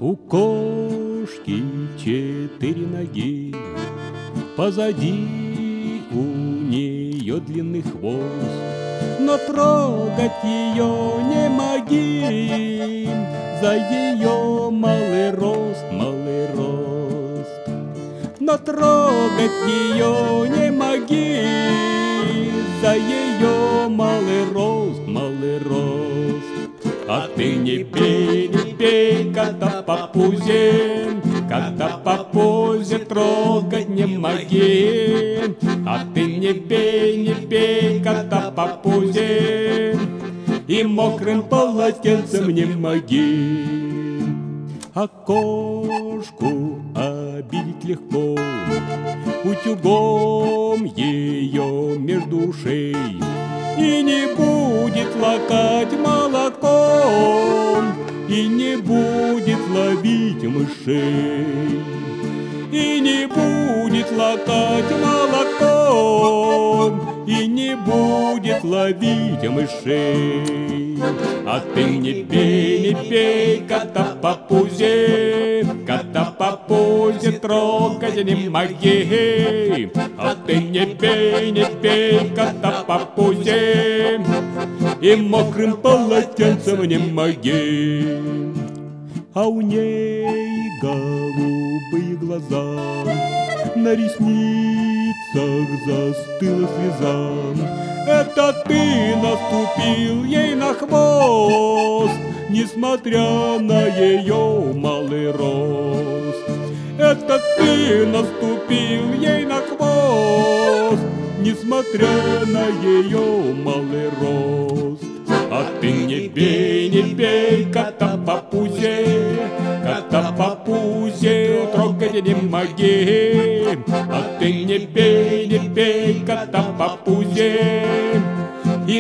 У кошки 4 ноги, позади у нее длинный хвост, но трогать ее не моги, за ее малый рост, малый рост. Но трогать ее не моги, за ее малый рост, малый рост. А ты не бей, кота по пузе, кота по пузе трогать не моги. А ты не бей, кота по пузе, и мокрым полотенцем не моги. А кошку обидеть легко, утюгом ее между ушей, и не будет лакать молоком, и не будет ловить мышей, и не будет лакать молоком, и не будет ловить мышей. А ты не бей, кота по пузе, кота по пузе трогать не моги. А ты не бей, кота по пузе, и мокрым полотенцем не моги. А у ней голубые глаза, на ресницах застыла слеза. Это ты наступил ей на хвост, несмотря на ее малый рост. Это ты наступил ей на хвост, несмотря на ее малый рост. А ты не бей, кота по пузе, кота по пузе трогать не моги. А ты не бей, кота по пузе,